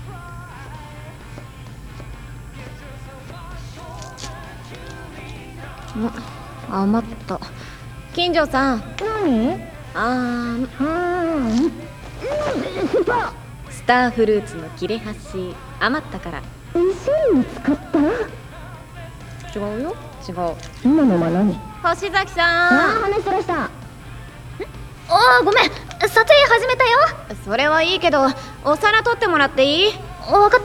余った。金城さん。 何？ スターフルーツの切れ端余ったから。 石に使った？ 違うよ。違う。 今のは何？ 星崎さん。 話そらした。 ごめん、撮影始めたよ。 それはいいけど、お皿取ってもらっていい？ わかった。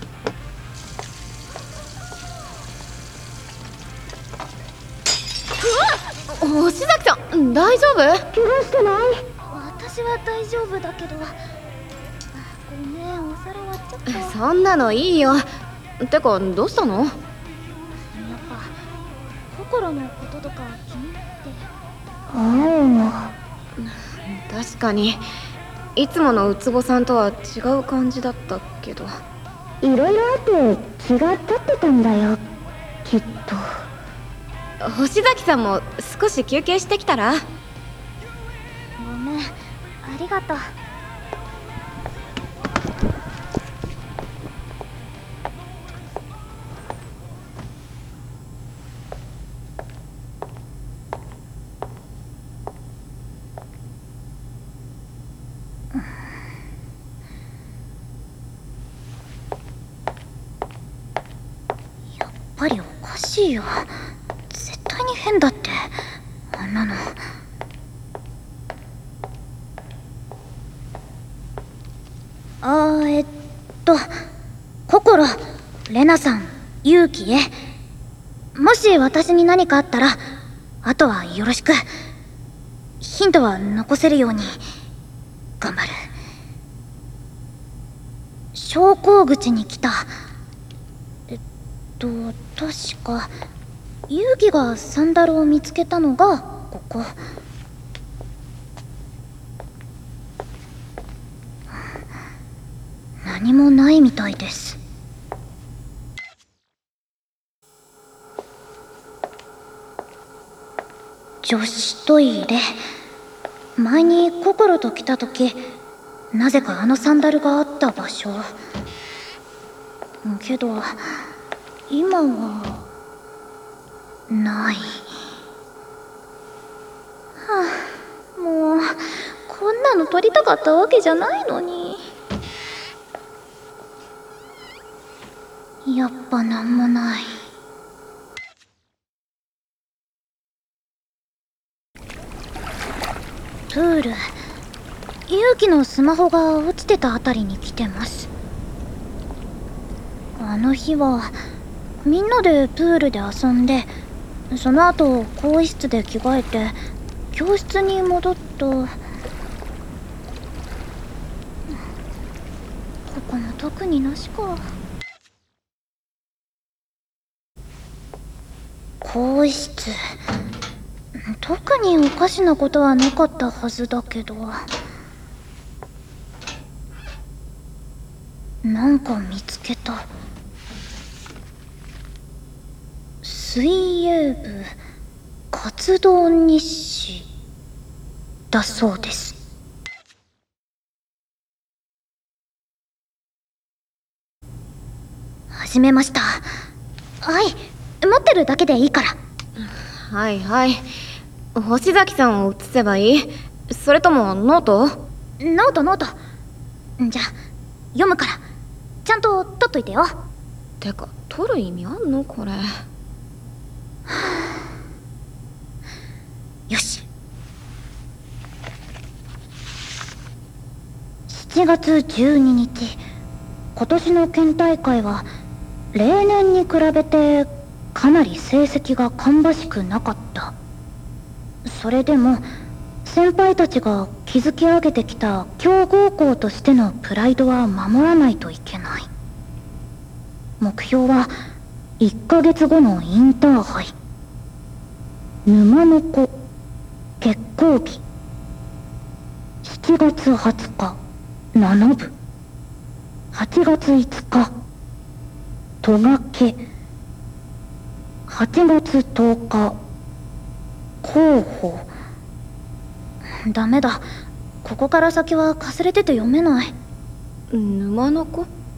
星崎さん、大丈夫？ 怪我してない？ 私は大丈夫だけど。ごめん、お皿割っちゃった。 そんなのいいよ。てか、どうしたの？ やっぱ心のこととか気になって。 確かにいつものウツボさんとは違う感じだったけど。 いろいろあって気が立ってたんだよ、きっと。 星崎さんも少し休憩してきたら？ ごめん、ありがとう。やっぱりおかしいよ。絶対に変だって、あんなの。心、レナさん、ユウキへ。もし私に何かあったら、あとはよろしく。ヒントは残せるように頑張る。昇降口に来た。確かユウキがサンダルを見つけたのがここ。何もないみたいです。女子トイレ。前に心と来た時、なぜかあのサンダルがあった場所。けど今はない。もうこんなの撮りたかったわけじゃないのに。やっぱなんもない。プール。ユウキのスマホが落ちてたあたりに来てます。あの日はみんなでプールで遊んで、その後更衣室で着替えて教室に戻った。ここも特になしか。更衣室、特におかしなことはなかったはずだけど。なんか見つけた。水泳部活動日誌だそうです。始めました。はい、持ってるだけでいいから。 はいはい。星崎さんを写せばいい？それともノート？ ノート。じゃあ読むからちゃんと取っといてよ。 てか取る意味あんのこれ？ よし。7月12日、今年の県大会は例年に比べてかなり成績が芳しくなかった。それでも先輩たちが築き上げてきた強豪校としてのプライドは守らないといけない。目標は1ヶ月後のインターハイ。沼の子決行日。7月20日7部。8月5日戸掛。8月10日候補。ダメだ、ここから先はかすれてて読めない。 沼の子？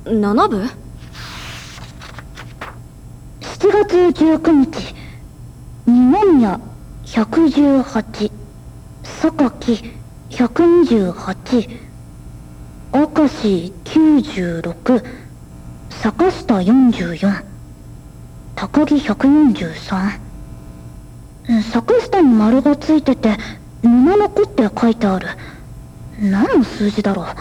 7部？ 7月19日、二宮118、榊128、明石96、坂下44、高木143。坂下に丸がついてて沼の子って書いてある。何の数字だろう。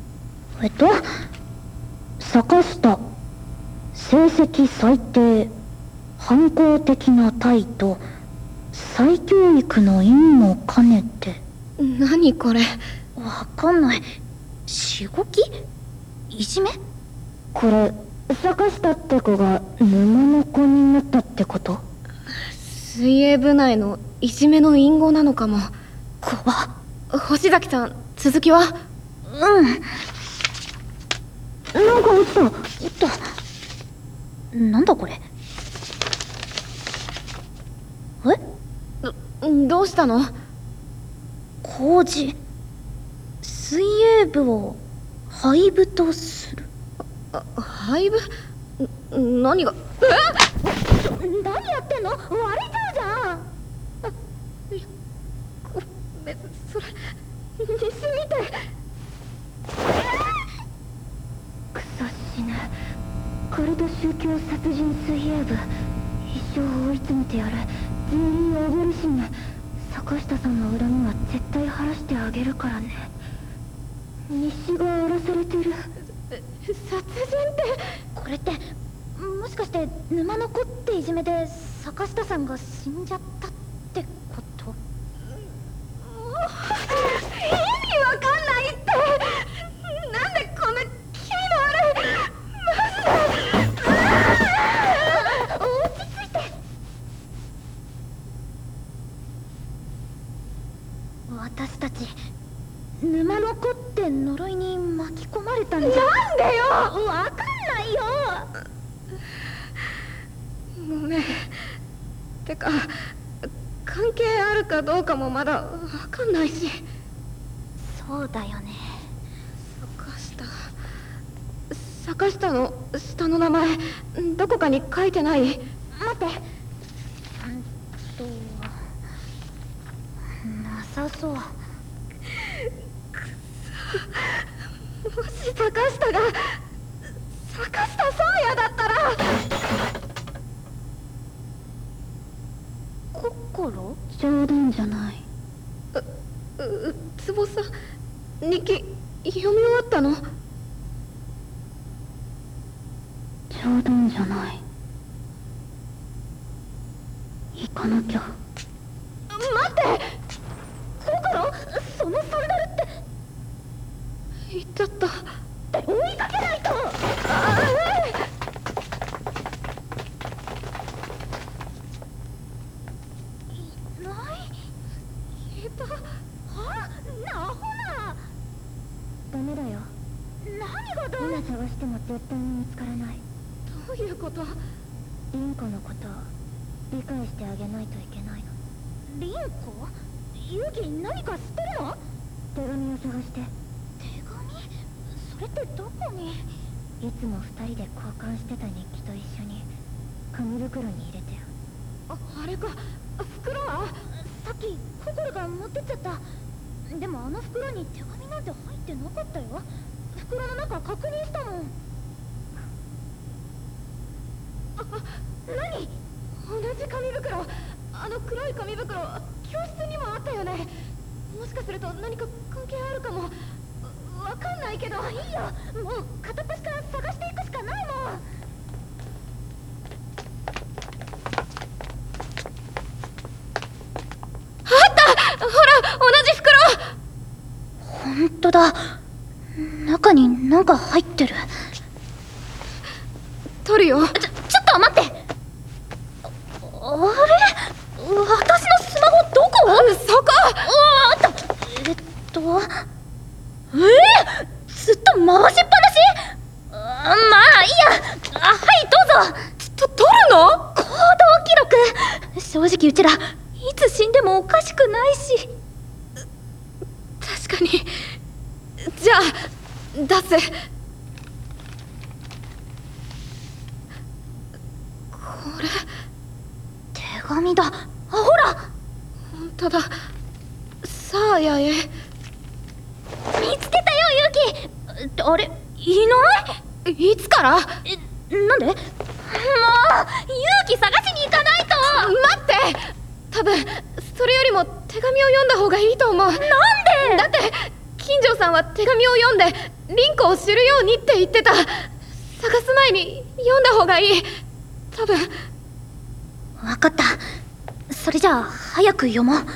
坂下、成績最低、反抗的な態度、再教育の意味も兼ねて。 何これ。 わかんない。しごき？いじめ？ これ坂下って子が沼の子になったってこと？ 水泳部内のいじめの隠語なのかも。 怖っ。 星崎さん、続きは？ なんか落ちた。なんだこれ。 どうしたの？ 工事。水泳部を廃部とする。 廃部？何が？ 何やってんの？割れちゃうじゃん。 ごめん、それ西みたい。 クソ死ぬ。カルト宗教殺人水泳部、一生追い詰めてやる。全員おごるしね。坂下さんの恨みは絶対晴らしてあげるからね。西が荒らされてる。 殺人って？ これってもしかして沼の子っていじめで坂下さんが死んじゃったってこと？ 意味わかんないって。なんでこんな気味の悪い。 落ち着いて。私たち沼の子って呪いに巻き込まれたんじゃ。 なんでよ。 わかんないよ。 ごめん。てか、関係あるかどうかもまだわかんないし。 そうだよね。 坂下の下の名前どこかに書いてない？ 待って。なさそう。 もし坂下が坂下宗也だったら。 心？ 冗談じゃない。 坪さん、日記読み終わったの？ 冗談じゃない。行かなきゃ。 待って。 心？そのサンダルって。 行っちゃった。 追いかけないと。いない。 消えた。 アホな。 ダメだよ。 何がだ。 今探しても絶対に見つからない。 どういうこと？ 凛子のことを理解してあげないといけないの。 凛子？ユキ何か知ってるの？ 手紙を探して。 手紙？それってどこに？ いつも二人で交換してた日記と一緒に紙袋に入れてよ。 あれか。袋は？ さっき心が持ってっちゃった。でもあの袋に手紙なんて入ってなかったよ。袋の中確認したもん。何？ 同じ紙袋。あの黒い紙袋、教室にもあったよね。もしかすると何か関係あるかも。わかんないけど。 いいよ、もう片っ端から探していくしかないもん。 ほら、同じ袋。 ほんとだ。中になんか入ってる。 取るよ。 ちょっと待って。あれ？私のスマホどこ？ そこ。 あった。ずっと回しっぱなし？まあいいや。はい、どうぞ。 取るの？ 行動記録。正直うちらいつ死んでもおかしくないし。 確かに。じゃあ出す。 れ手紙だ。ほら、 本当だ。サーヤへ。 見つけたよ、ユキ。あれ、いない？ いつから？ なんで？もう、ユキ探しに行かないと。 待って、多分それよりも手紙を読んだ方がいいと思う。なんで？だって金城さんは手紙を読んでリンコを知るようにって言ってた。探す前に読んだ方がいい、多分。 わかった。それじゃあ早く読もう。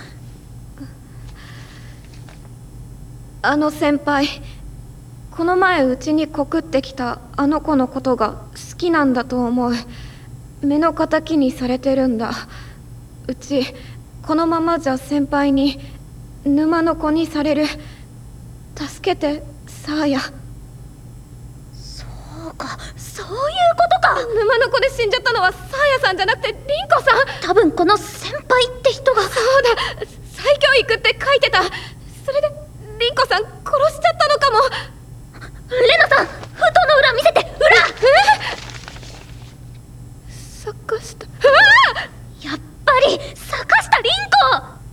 あの先輩、この前うちに告ってきたあの子のことが好きなんだと思う。目の敵にされてるんだ。うちこのままじゃ先輩に沼の子にされる。助けて、サーヤ。 そうか、そういうことか。 沼の子で死んじゃったのはサーヤさんじゃなくてリンコさん。 多分この先輩って人が。 そうだ、再教育って書いてた。それでリンコさん殺しちゃったのかも。 レナさん、封筒の裏見せて。裏。 坂下。 やっぱり坂下凛子。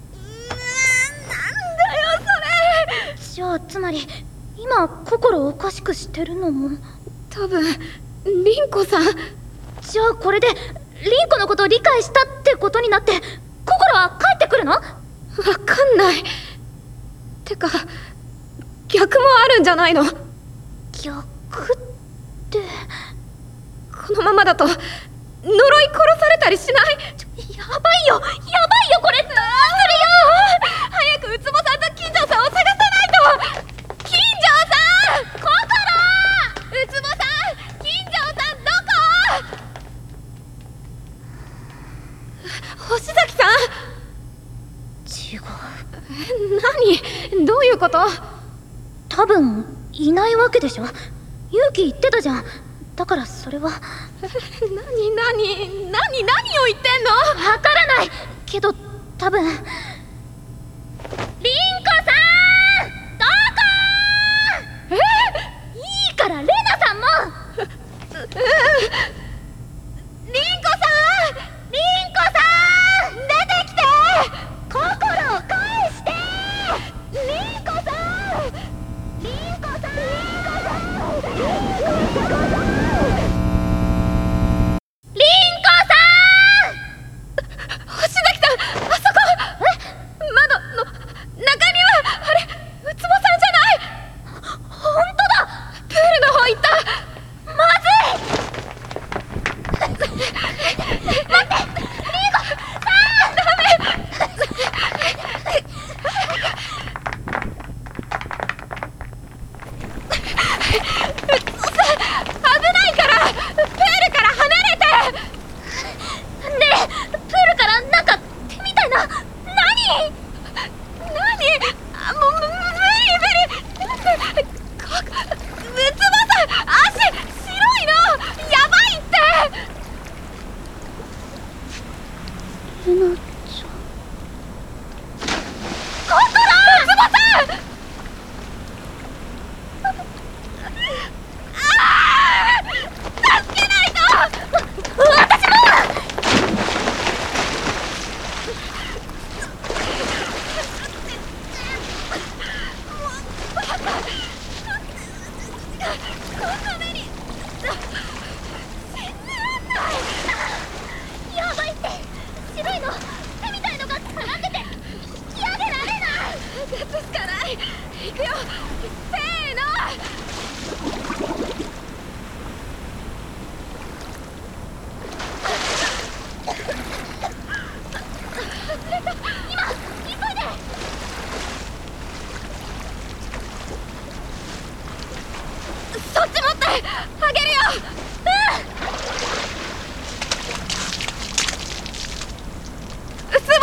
なんだよそれ。 じゃあつまり今心おかしくしてるのも。 多分リンコさん。 じゃあこれで凛子のことを理解したってことになって心は帰ってくるの？ わかんない。てか逆もあるんじゃないの？ 逆ってこのままだと呪い殺されたりしない？ やばいよこれ。どうするよ。 早くウツボさんと金城さんを探さないと。金城さん、心。ウツボさん、金城さんどこ？星崎さん。 違う。 何？どういうこと？ 多分いないわけでしょ。勇気言ってたじゃん。だからそれは。 何を言ってんの？ わからないけど多分。凛子さんどこ？いいからレナさんも。 リンコさん出てきて。 心を返して。 リンコさん。星崎さん、あそこ。窓の中にはあれ、ウツボさんじゃない。 本当だ。 プールの方行った。 まずい。待って、リンゴさん。 危ないから、プールから離れて。 ねえ、プールからなんか手みたいな。何？ あ、もう無理。ウツボさん、足白いの。やばいって。 レナちゃん。 ウツボさん。助けないと。 私も。やばいって。白いの手みたいのが絡んでて引き上げられない。 立つしかない。行くよ。せーの。そっち持ってあげるよ。ウツボ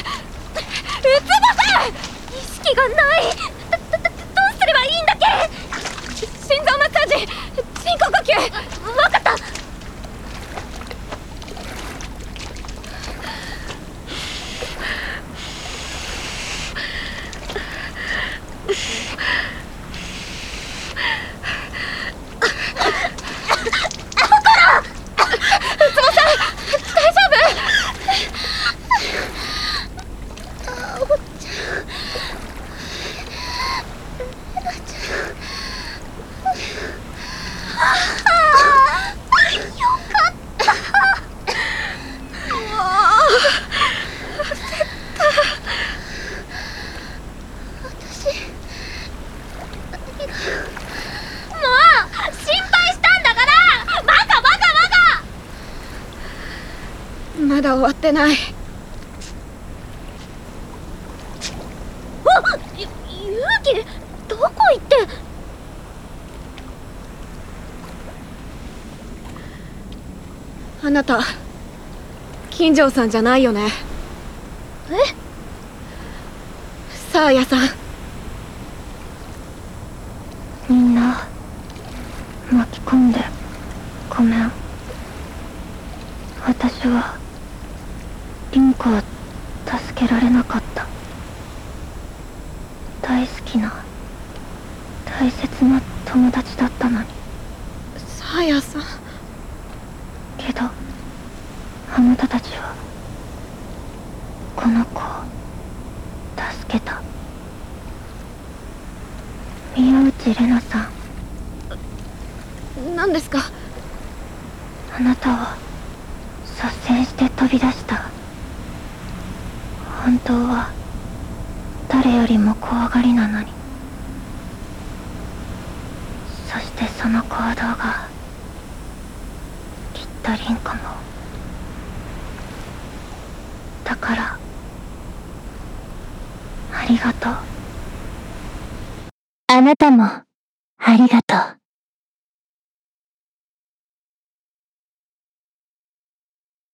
さん。 意識がない。どうすればいいんだっけ？ 心臓マッサージ、人工呼吸。 わかった。 ウツボさん、 だ終わってない。 勇気、どこ行って。 あなた金城さんじゃないよね。サーヤさん。 みんな巻き込んでごめん。私は凛子を助けられなかった。大好きな大切な友達だったのに。 サーヤさん。 けどあなたたちはこの子を助けた。宮内玲奈さん、 何ですか？ あなたは率先して飛び出した。本当は誰よりも怖がりなのに。そしてその行動がきっと凛子も。だからありがとう。あなたもありがとう。